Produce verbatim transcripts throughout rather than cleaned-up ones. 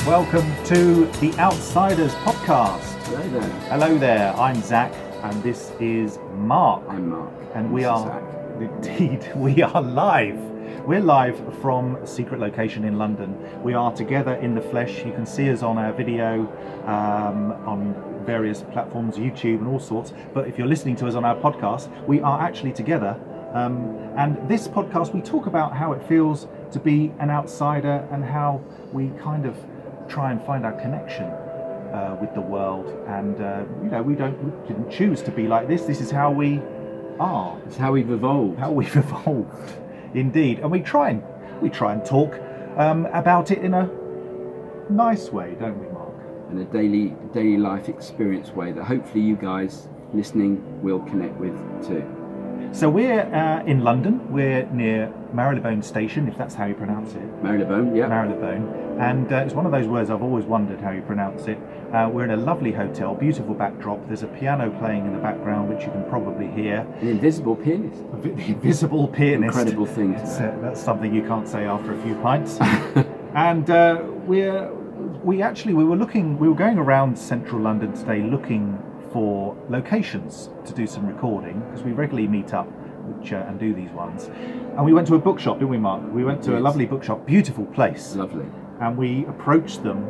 Welcome to the Outsiders podcast. Hello there. Hello there, I'm Zach and this is Mark. I'm Mark. And we This is are, Zach. indeed, we are live. We're live from a secret location in London. We are together in the flesh. You can see us on our video, um, on various platforms, YouTube and all sorts. But if you're listening to us on our podcast, we are actually together. Um, and this podcast, we talk about how it feels to be an outsider and how we kind of try and find our connection uh, with the world. And uh, you know, we don't, we didn't choose to be like this. This is how we are. It's how we've evolved. How we've evolved, indeed. And we try and we try and talk um, about it in a nice way, don't we, Mark? In a daily daily life experience way that hopefully you guys listening will connect with too. So we're uh, in London. We're near Marylebone Station, if that's how you pronounce it. Marylebone, yeah. Marylebone. And uh, it's one of those words I've always wondered how you pronounce it. Uh, we're in a lovely hotel, beautiful backdrop. There's a piano playing in the background, which you can probably hear. An invisible pianist. The invisible pianist. Incredible thing. It's, uh, that's something you can't say after a few pints. And uh, we're we actually we were looking we were going around central London today looking for locations to do some recording, because we regularly meet up which, uh, and do these ones. And we went to a bookshop, didn't we, Mark? We went to Yes. a lovely bookshop, beautiful place. Lovely. And we approached them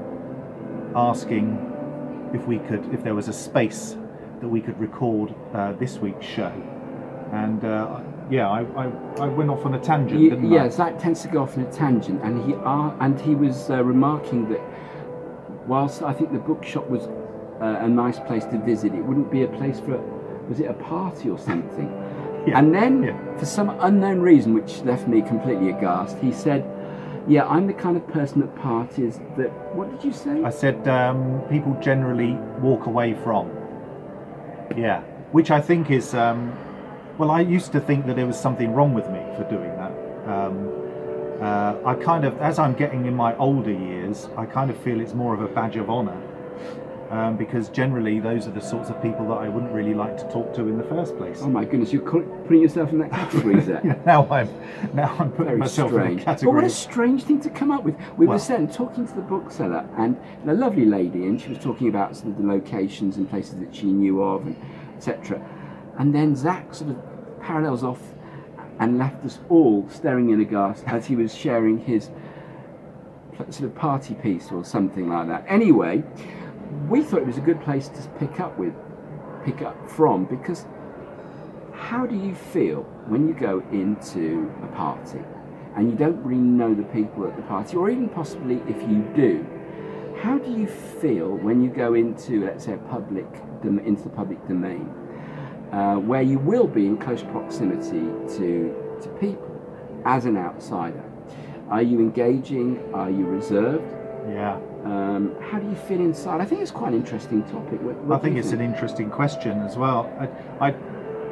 asking if we could, if there was a space that we could record uh, this week's show. And uh, yeah, I, I, I went off on a tangent, You, didn't yeah, I? Zach tends to go off on a tangent, and he are, and he was uh, remarking that whilst I think the bookshop was uh, a nice place to visit, it wouldn't be a place for, was it a party or something? Yeah, And then, yeah. for some unknown reason, which left me completely aghast, he said, yeah, I'm the kind of person at parties that, what did you say? I said um, people generally walk away from. Yeah, which I think is, um, well, I used to think that there was something wrong with me for doing that. Um, uh, I kind of, as I'm getting in my older years, I kind of feel it's more of a badge of honour. Um, because generally those are the sorts of people that I wouldn't really like to talk to in the first place. Oh my goodness, you're call- putting yourself in that category, Zach. Yeah, now I'm now I'm putting Very myself in strange. a But category. what a strange thing to come up with. We Well- were saying, talking to the bookseller, and a lovely lady, and she was talking about sort of the locations and places that she knew of, and et cetera. And then Zach sort of parallels off and left us all staring in aghast as he was sharing his sort of party piece or something like that. Anyway, we thought it was a good place to pick up with, pick up from, because how do you feel when you go into a party and you don't really know the people at the party, or even possibly if you do, how do you feel when you go into, let's say, a public, into the public domain, uh, where you will be in close proximity to, to people as an outsider? Are you engaging? Are you reserved? Yeah. Um, how do you feel inside? I think it's quite an interesting topic. What, what I think it's an interesting question as well. I, I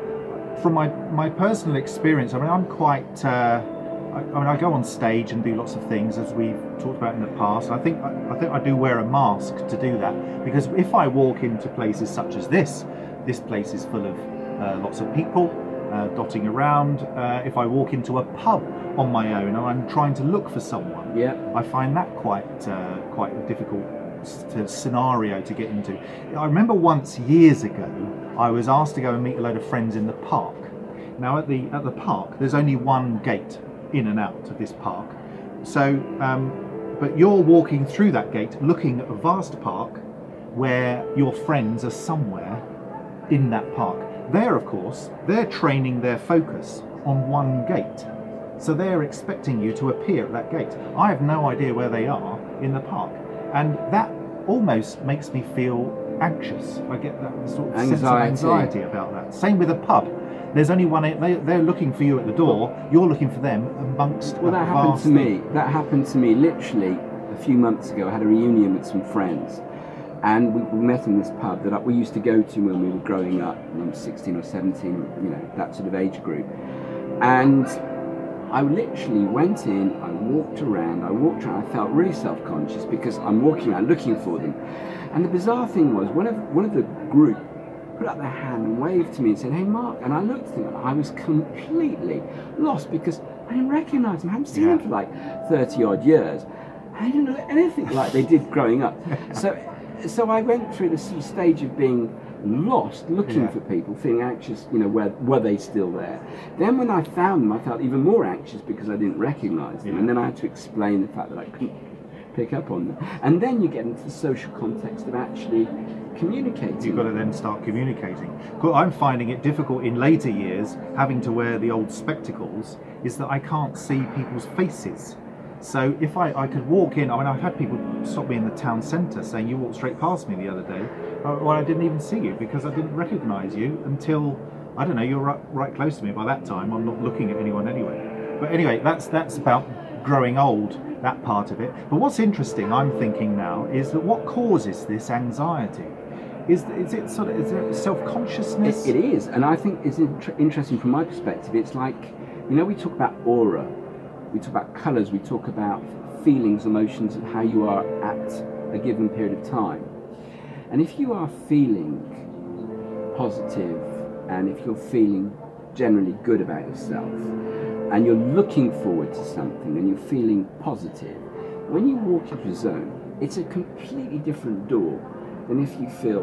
from my, my personal experience, I mean, I'm quite. Uh, I, I mean, I go on stage and do lots of things, as we've talked about in the past. I think I, I think I do wear a mask to do that, because if I walk into places such as this, this place is full of uh, lots of people uh, dotting around. Uh, if I walk into a pub on my own and I'm trying to look for someone, Yeah. I find that quite uh, quite a difficult s- to scenario to get into. I remember once years ago, I was asked to go and meet a load of friends in the park. Now at the at the park, there's only one gate in and out of this park. So, um, but you're walking through that gate, looking at a vast park where your friends are somewhere in that park. There, of course, they're training their focus on one gate. So they're expecting you to appear at that gate. I have no idea where they are in the park. And that almost makes me feel anxious. I get that sort of sense of Anxiety. anxiety about that. Same with a pub. There's only one, they, they're looking for you at the door, you're looking for them amongst Well, a that happened vast to me. That happened to me literally a few months ago. I had a reunion with some friends, and we, we met in this pub that we used to go to when we were growing up, when I was sixteen or seventeen, you know, that sort of age group. And I literally went in, I walked around, I walked around, I felt really self-conscious because I'm walking around looking for them. And the bizarre thing was, one of one of the group put up their hand and waved to me and said, "Hey Mark," and I looked at him and I was completely lost because I didn't recognise him. I hadn't seen Yeah. him for like thirty odd years. I didn't know anything like they did growing up. So, so I went through this sort of stage of being lost, looking Yeah. for people, feeling anxious. You know, were were they still there? Then when I found them, I felt even more anxious because I didn't recognise them, Yeah. and then I had to explain the fact that I couldn't pick up on them. And then you get into the social context of actually communicating. You've got to then start communicating. Well, I'm finding it difficult in later years, having to wear the old spectacles, is that I can't see people's faces. So if I, I could walk in, I mean, I've had people stop me in the town centre saying, you walked straight past me the other day. Uh, Well, I didn't even see you because I didn't recognise you until, I don't know, you're right, right close to me. By that time, I'm not looking at anyone anyway. But anyway, that's that's about growing old, that part of it. But what's interesting, I'm thinking now, is that what causes this anxiety? Is, is it sort of is it self-consciousness? It, it is, and I think it's inter- interesting from my perspective. It's like, you know, we talk about aura, we talk about colours, we talk about feelings, emotions, and how you are at a given period of time. And if you are feeling positive, and if you're feeling generally good about yourself, and you're looking forward to something, and you're feeling positive, when you walk into a zone, it's a completely different door than if you feel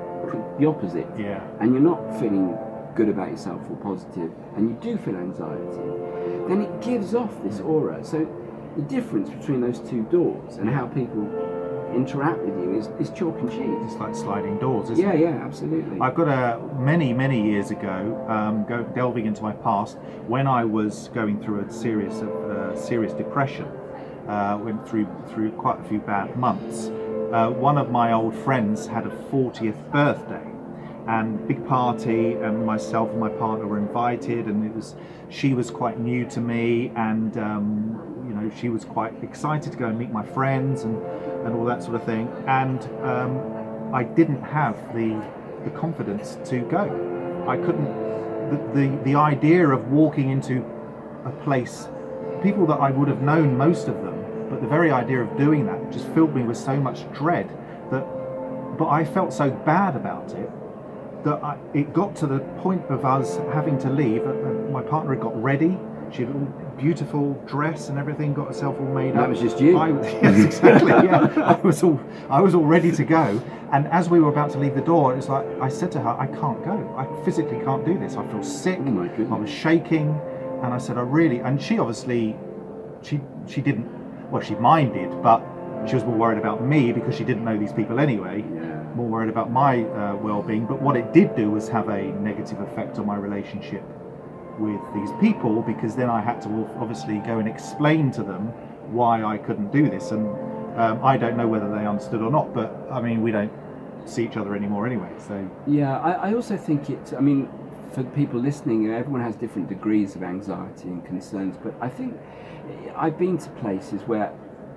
the opposite. Yeah. And you're not feeling good about yourself or positive, and you do feel anxiety, then it gives off this aura. So the difference between those two doors and how people interact with you is, is chalk and cheese. It's like sliding doors, isn't Yeah, it? yeah, absolutely. I've got a many, many years ago, um, go, delving into my past, when I was going through a serious, uh, serious depression, uh, went through through quite a few bad months. Uh, one of my old friends had a fortieth birthday, and big party, and myself and my partner were invited, and it was she was quite new to me, and um, you know she was quite excited to go and meet my friends and and all that sort of thing, and um, I didn't have the the confidence to go. I couldn't. The, the the idea of walking into a place, people that I would have known, most of them, but the very idea of doing that just filled me with so much dread that. But I felt so bad about it that I, it got to the point of us having to leave. Uh, uh, my partner had got ready. She had a beautiful dress and everything, got herself all made That up. was just you. I, yes, exactly. Yeah, I was all I was all ready to go. And as we were about to leave the door, it was like I said to her, "I can't go. I physically can't do this. I feel sick. Oh my goodness. I was shaking." And I said, "I really." And she obviously, she she didn't. Well, she minded, but she was more worried about me because she didn't know these people anyway. Yeah. More worried about my uh, well-being. But what it did do was have a negative effect on my relationship with these people, because then I had to obviously go and explain to them why I couldn't do this, and um, I don't know whether they understood or not, but I mean we don't see each other anymore anyway, so Yeah, I, I also think it, I mean, for people listening, you know, everyone has different degrees of anxiety and concerns, but I think I've been to places where,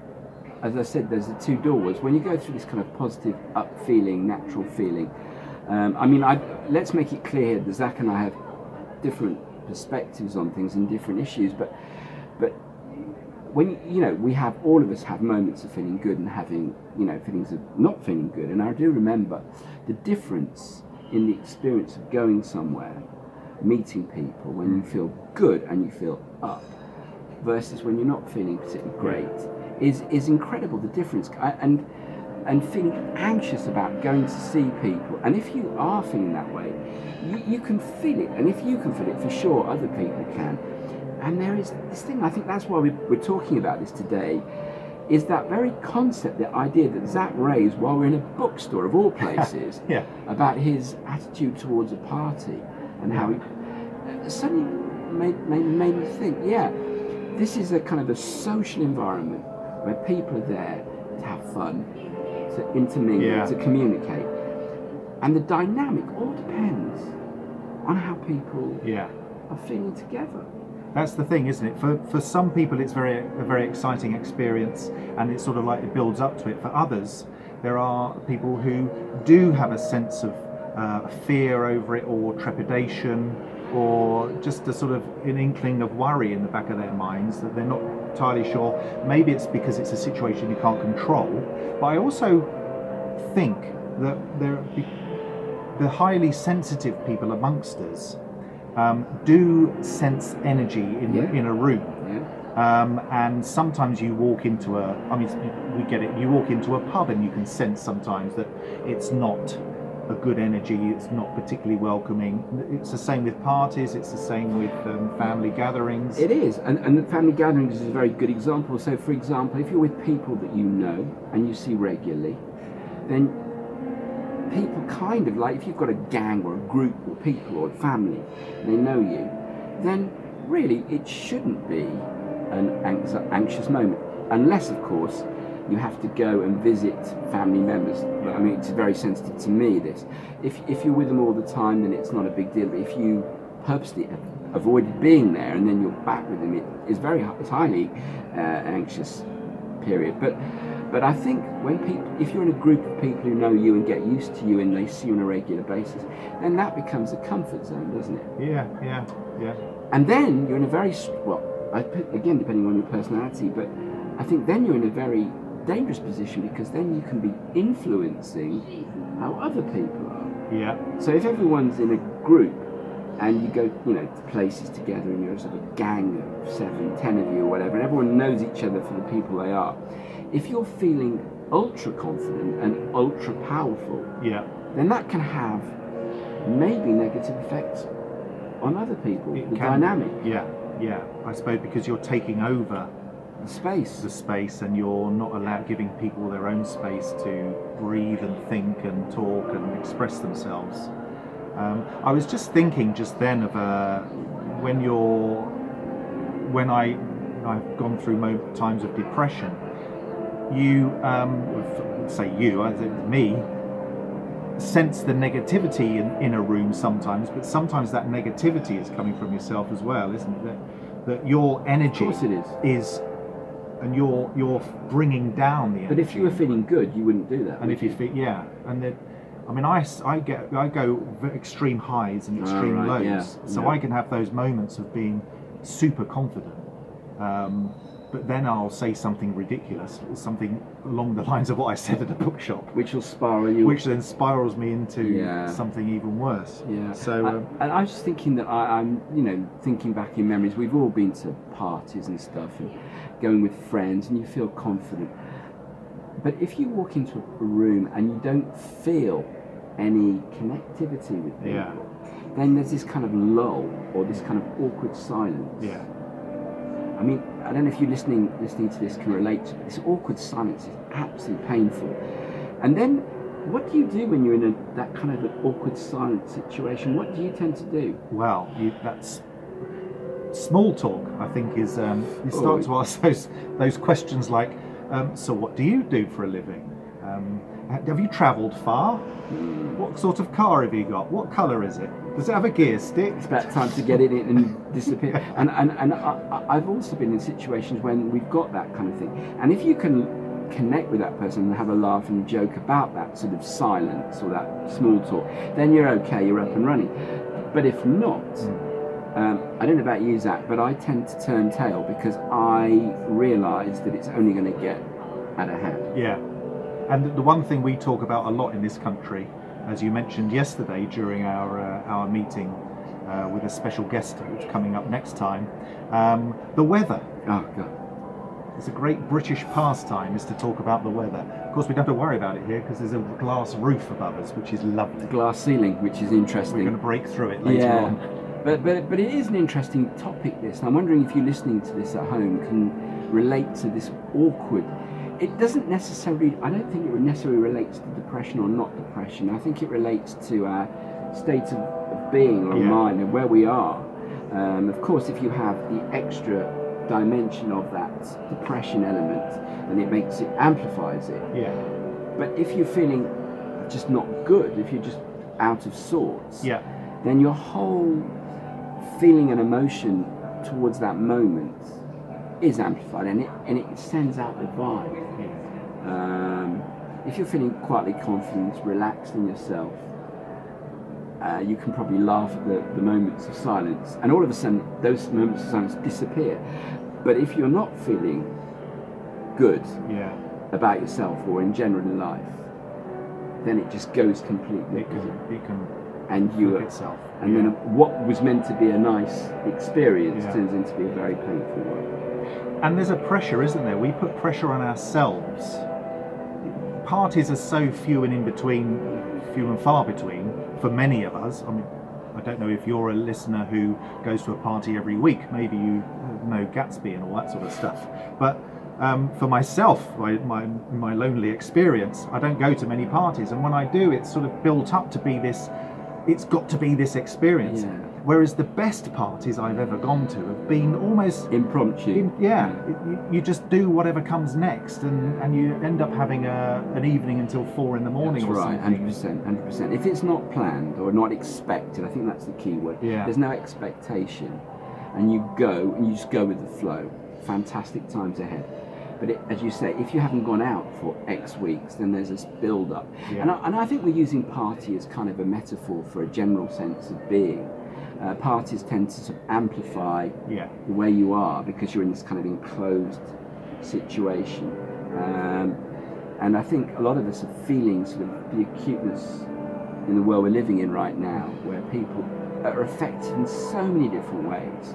as I said, there's the two doors. When you go through this kind of positive up feeling, natural feeling, um, I mean, I, let's make it clear that Zach and I have different perspectives on things and different issues, but but when you know we have all of us have moments of feeling good and having you know feelings of not feeling good, and I do remember the difference in the experience of going somewhere, meeting people when you feel good and you feel up versus when you're not feeling particularly great is is incredible, the difference. I, and and feeling anxious about going to see people, and if you are feeling that way, you, you can feel it, and if you can feel it, for sure other people can. And there is this thing, I think that's why we, we're talking about this today, is that very concept, the idea that Zach raised while we're in a bookstore of all places, yeah. about his attitude towards a party and how he suddenly made, made, made me think, yeah, this is a kind of a social environment where people are there to have fun, to intermingle, Yeah. to communicate. And the dynamic all depends on how people Yeah. are feeling together. That's the thing, isn't it? For for some people, it's very a very exciting experience, and it's sort of like it builds up to it. For others, there are people who do have a sense of uh, fear over it, or trepidation, or just a sort of an inkling of worry in the back of their minds that they're not entirely sure. Maybe it's because it's a situation you can't control. But I also think that there, the highly sensitive people amongst us. um, do sense energy in Yeah. in a room. Yeah. Um, and sometimes you walk into a, I mean, we get it, you walk into a pub and you can sense sometimes that it's not a good energy, it's not particularly welcoming. It's the same with parties, it's the same with um, family gatherings. It is, and, and the family gatherings is a very good example. So, for example, if you're with people that you know and you see regularly, then people kind of like, if you've got a gang or a group or people or a family, they know you, then really it shouldn't be an anxious moment, unless, of course, you have to go and visit family members. I mean, it's very sensitive to me, this. If, if you're with them all the time, then it's not a big deal. But if you purposely avoided being there and then you're back with them, it is very, it's highly uh, anxious period. But but I think when people, if you're in a group of people who know you and get used to you and they see you on a regular basis, then that becomes a comfort zone, doesn't it? Yeah, yeah, yeah. And then you're in a very, well, I, again, depending on your personality, but I think then you're in a very dangerous position, because then you can be influencing how other people are. Yeah. So if everyone's in a group and you go, you know, to places together and you're sort of a gang of seven, ten of you or whatever, and everyone knows each other for the people they are, if you're feeling ultra confident and ultra powerful, yeah, then that can have maybe negative effects on other people. It the can, dynamic. Yeah, yeah. I suppose because you're taking over The space. the space and you're not allowed, giving people their own space to breathe and think and talk and express themselves. Um, I was just thinking just then of uh, when you're, when I, I've gone through mo- times of depression. You, um, say you, I think me, sense the negativity in, in a room sometimes, but sometimes that negativity is coming from yourself as well, isn't it? That, that your energy Of course it is. is, and you're you're bringing down the energy. But if you were feeling good, you wouldn't do that. and if you feel, yeah, and that, I mean, I, I get I go v- extreme highs and extreme Oh, right, lows, yeah, so yeah. I can have those moments of being super confident. Um, but then I'll say something ridiculous, something along the lines of what I said at a bookshop, which will spiral you. which then spirals me into Yeah. something even worse. Yeah. So, I, um, and I was just thinking that I, I'm, you know, thinking back in memories. We've all been to parties and stuff, and going with friends, and you feel confident. But if you walk into a room and you don't feel any connectivity with people, Yeah. then there's this kind of lull or this kind of awkward silence. yeah, I mean, I don't know if you listening listening to this can relate to it. This awkward silence is absolutely painful. And then, what do you do when you're in a, that kind of an awkward silent situation? What do you tend to do? well, you, that's small talk. I think is um, you start Oh. to ask those those questions like, um, so what do you do for a living? Um, have you travelled far? What sort of car have you got? What colour is it? Does it have a gear stick? It's about time to get it in and disappear. And and, and I, I've also been in situations when we've got that kind of thing. And if you can connect with that person and have a laugh and joke about that sort of silence or that small talk, then you're okay, you're up and running. But if not, um, I don't know about you, Zach, but I tend to turn tail because I realise that it's only going to get out of hand. Yeah. And the one thing we talk about a lot in this country, as you mentioned yesterday during our uh, our meeting uh, with a special guest which is coming up next time, um, the weather. Oh, God. It's a great British pastime is to talk about the weather. Of course, we don't have to worry about it here because there's a glass roof above us, which is lovely. Glass ceiling, which is interesting. We're going to break through it later yeah. on. But, but but it is an interesting topic, this. And I'm wondering if you listening to this at home can relate to this awkward. It doesn't necessarily, I don't think it necessarily relates to depression or not depression. I think it relates to our state of, of being or Yeah. mind and where we are. Um, of course, if you have the extra dimension of that depression element, then it makes it, amplifies it. Yeah. But if you're feeling just not good, if you're just out of sorts, Yeah. then your whole feeling and emotion towards that moment is amplified, and it and it sends out the vibe. Um, if you're feeling quietly confident, relaxed in yourself, uh, you can probably laugh at the, the moments of silence, and all of a sudden those moments of silence disappear. But if you're not feeling good Yeah. about yourself or in general in life, then it just goes completely. It can, it can and you fluke were, itself. and Yeah. then what was meant to be a nice experience Yeah. turns into be a very painful one. And there's a pressure, isn't there? We put pressure on ourselves. Parties are so few and in between, few and far between for many of us. I mean, I don't know if you're a listener who goes to a party every week. Maybe you know Gatsby and all that sort of stuff. But um, for myself, my, my my lonely experience, I don't go to many parties, and when I do, it's sort of built up to be this. It's got to be this experience. Yeah. Whereas the best parties I've ever gone to have been almost Impromptu. in- yeah, it, you, you just do whatever comes next, and, and you end up having a, an evening until four in the morning That's or right, something. hundred percent, hundred percent. If it's not planned or not expected, I think that's the key word. Yeah. There's no expectation, and you go and you just go with the flow. Fantastic times ahead. But it, as you say, if you haven't gone out for X weeks, then there's this build-up. Yeah. And, I, and I think we're using party as kind of a metaphor for a general sense of being. Uh, parties tend to sort of amplify Yeah. the way you are because you're in this kind of enclosed situation. Um, and I think a lot of us are feeling sort of the acuteness in the world we're living in right now, where people are affected in so many different ways.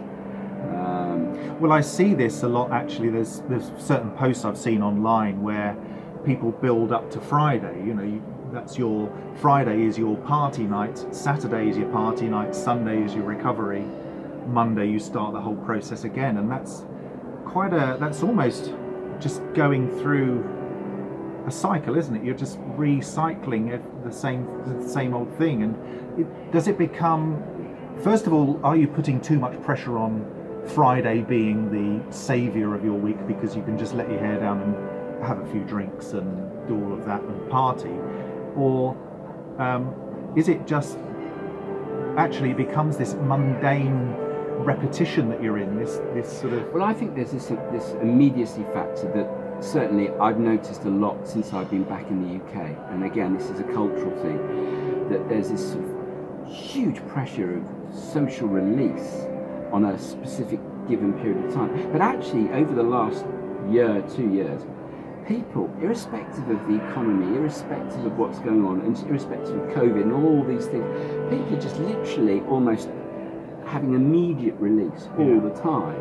Um, Well, I see this a lot actually. There's there's certain posts I've seen online where people build up to Friday. You know, you, that's your Friday is your party night, Saturday is your party night, Sunday is your recovery, Monday you start the whole process again, and that's quite a that's almost just going through a cycle, isn't it? You're just recycling it, the same the same old thing, and it, does it become? First of all, are you putting too much pressure on Friday being the saviour of your week because you can just let your hair down and have a few drinks and do all of that and party? Or um, is it just actually becomes this mundane repetition that you're in, this this sort of... well, I think there's this this immediacy factor that certainly I've noticed a lot since I've been back in the U K. And again, this is a cultural thing, that there's this sort of huge pressure of social release on a specific given period of time. But actually, over the last year, two years, people, irrespective of the economy, irrespective of what's going on, and irrespective of COVID and all these things, people are just literally almost having immediate release all Yeah. the time.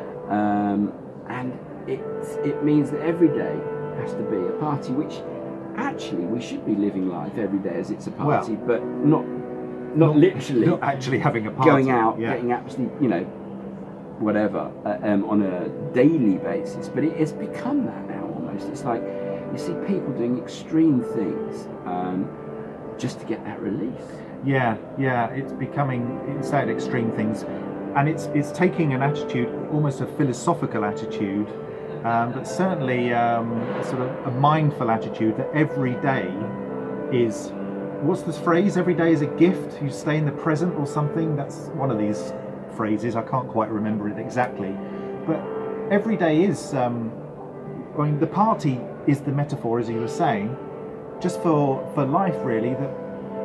Um, and it, it means that every day has to be a party, which actually we should be living life every day as it's a party, Well, but not not literally not actually having a party. going out, yeah. getting absolutely, you know, whatever, uh, um, on a daily basis. But it, it's become that now almost. It's like you see people doing extreme things um, just to get that release. Yeah, yeah, it's becoming, it's that extreme things, and it's it's taking an attitude, almost a philosophical attitude, um, but certainly um, a sort of a mindful attitude that every day is, what's this phrase? Every day is a gift. You stay in the present or something. That's one of these phrases. I can't quite remember it exactly, but every day is. Um, I mean, the party is the metaphor, as you were saying, just for for life, really. That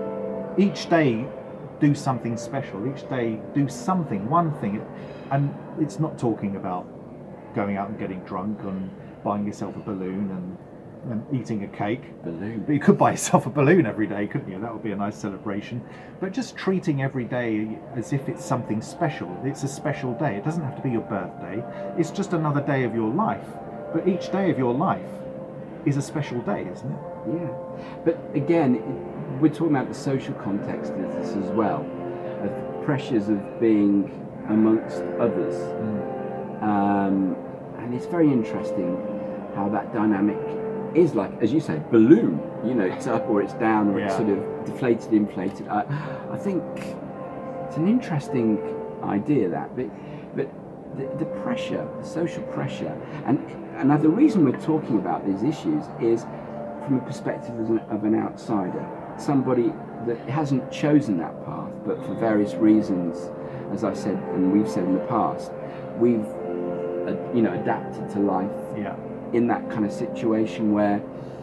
each day do something special. Each day do something, one thing, and it's not talking about going out and getting drunk and buying yourself a balloon and. and eating a cake. Balloon. But you could buy yourself a balloon every day, couldn't you? That would be a nice celebration. But just treating every day as if it's something special. It's a special day. It doesn't have to be your birthday. It's just another day of your life. But each day of your life is a special day, isn't it? Yeah. But again, it, we're talking about the social context of this as well, of the pressures of being amongst others. Mm. Um, and it's very interesting how that dynamic is, like, as you say, balloon. You know, it's up or it's down, or it's Yeah. sort of deflated, inflated. I, I think it's an interesting idea, that, but but the, the pressure, the social pressure, and and the reason we're talking about these issues is from a perspective of an, of an outsider, somebody that hasn't chosen that path, but for various reasons, as I've said and we've said in the past, we've uh, you know adapted to life. Yeah. In that kind of situation where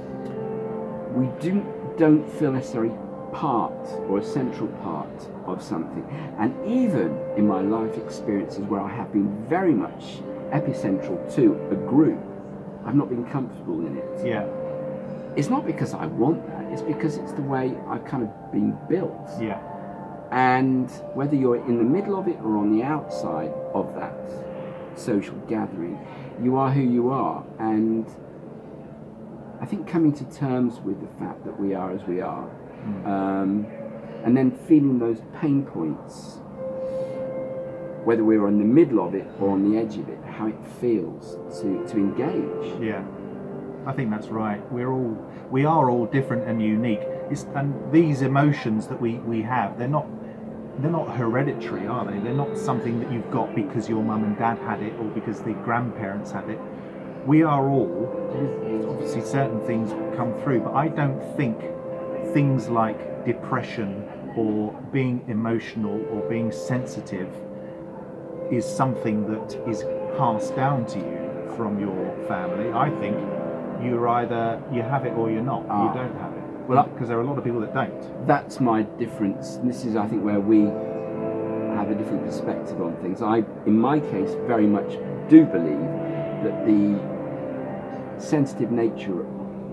we do, don't feel necessarily part or a central part of something. And even in my life experiences where I have been very much epicentral to a group, I've not been comfortable in it. Yeah. It's not because I want that, it's because it's the way I've kind of been built. Yeah. And whether you're in the middle of it or on the outside of that social gathering, you are who you are. And I think coming to terms with the fact that we are as we are, mm. um, and then feeling those pain points, whether we're in the middle of it or on the edge of it, how it feels to, to engage. Yeah, I think that's right. We're all, we are all different and unique. It's, and these emotions that we, we have, they're not they're not hereditary, are they? They're not something that you've got because your mum and dad had it or because the grandparents had it. We are all, obviously certain things come through, but I don't think things like depression or being emotional or being sensitive is something that is passed down to you from your family. I think you're either, you have it or you're not. Ah. You don't have it. Well, because there are a lot of people that don't. That's my difference. And this is, I think, where we have a different perspective on things. I, in my case, very much do believe that the sensitive nature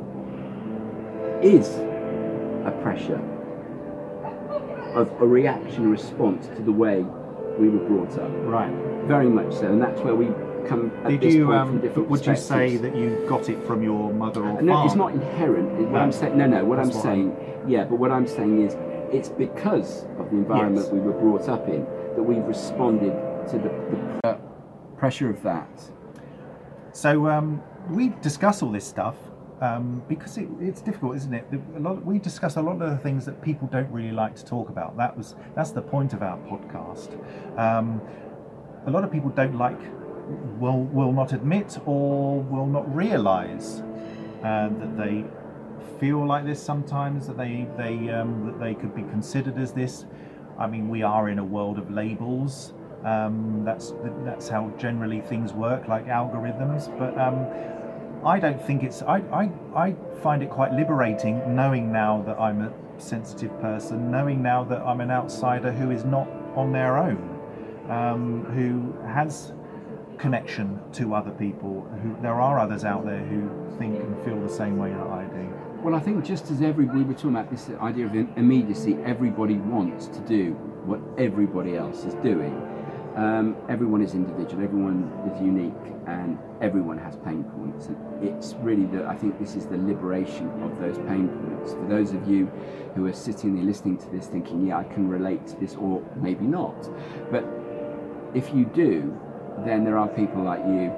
is a pressure of a reaction, a response to the way we were brought up. Right. Very much so. And that's where we come at Did this you, point um, from different would you perspectives. say that you got it from your mother or no, father? it's not inherent. What No. I'm saying, no, no. What That's I'm what saying, yeah, but what I'm saying is, it's because of the environment Yes. we were brought up in that we've responded to the, the uh, pressure of that. So um, we discuss all this stuff um, because it, it's difficult, isn't it? A lot, we discuss a lot of the things that people don't really like to talk about. That was that's the point of our podcast. Um, a lot of people don't like, will will not admit or will not realise uh, that they feel like this sometimes, that they they um, that they could be considered as this. I mean, we are in a world of labels. Um, that's that's how generally things work, like algorithms. But um, I don't think it's. I, I I find it quite liberating knowing now that I'm a sensitive person, knowing now that I'm an outsider who is not on their own, um, who has connection to other people. Who there are others out there who think and feel the same way that I do. Well, I think just as every we were talking about this idea of immediacy, everybody wants to do what everybody else is doing. Um, everyone is individual, everyone is unique, and everyone has pain points. And it's really the, I think this is the liberation of those pain points. For those of you who are sitting there listening to this thinking, yeah, I can relate to this, or maybe not. But if you do, then there are people like you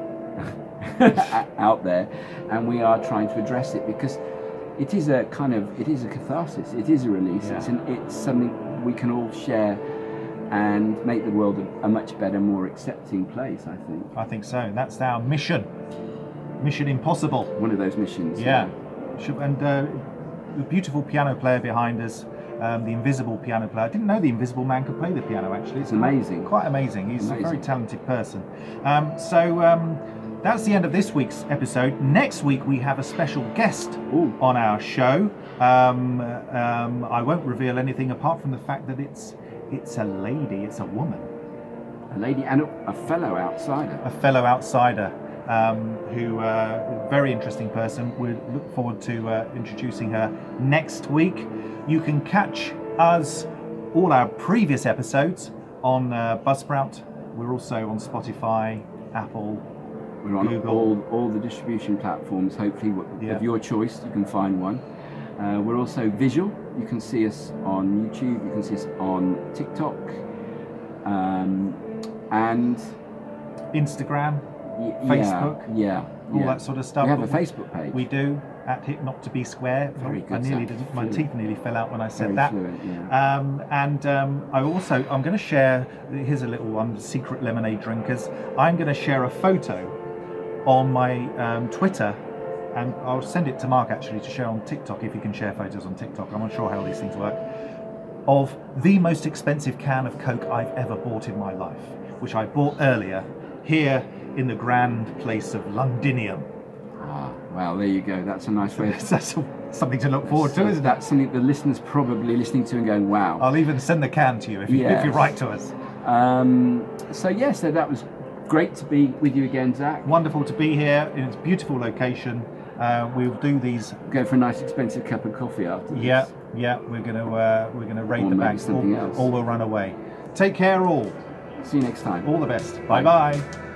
out there, and we are trying to address it because it is a kind of, it is a catharsis, it is a release, Yeah. it's, an, it's something we can all share and make the world a, a much better, more accepting place, I think. I think so. That's our mission. Mission impossible. One of those missions. Yeah. Should- And uh, the beautiful piano player behind us, um, the invisible piano player. I didn't know the invisible man could play the piano, actually. It's amazing. Quite, quite amazing. He's Amazing. a very talented person. Um, so um, that's the end of this week's episode. Next week we have a special guest Ooh. on our show. Um, um, I won't reveal anything apart from the fact that it's it's a lady, it's a woman. A lady and a, a fellow outsider. A fellow outsider um, who, uh, very interesting person. We look forward to uh, introducing her next week. You can catch us, all our previous episodes, on uh, Buzzsprout. We're also on Spotify, Apple, We're on Google. all, all the distribution platforms, hopefully w- Yeah. of your choice, you can find one. Uh, we're also visual. You can see us on YouTube, you can see us on TikTok, um, and Instagram, y- Facebook, yeah, all yeah. that sort of stuff. We have a But Facebook page. We do, at Hit Not To Be Square. Very I good, nearly Zach. didn't, my Fluent. teeth nearly fell out when I said Very that. fluent, yeah. Um, and um, I also, I'm going to share, here's a little one, Secret Lemonade Drinkers. I'm going to share a photo on my um, Twitter, and I'll send it to Mark actually to share on TikTok, if you can share photos on TikTok. I'm not sure how these things work. Of the most expensive can of Coke I've ever bought in my life, which I bought earlier here in the grand place of Londinium. Ah, well, there you go. That's a nice way. Of, That's something to look forward to, so isn't it? that's something the listeners probably listening to and going, "Wow." I'll even send the can to you if you, if you Yes. write to us. Um, so yeah, so that was great to be with you again, Zach. Wonderful to be here in its beautiful location. Uh, we'll do these, Go for a nice expensive cup of coffee after this. yeah, Yeah, we're going to uh, we're going to raid Or the maybe bank, something or, else. or we'll run away. Take care, all. See you next time. All the best. Bye. Bye bye.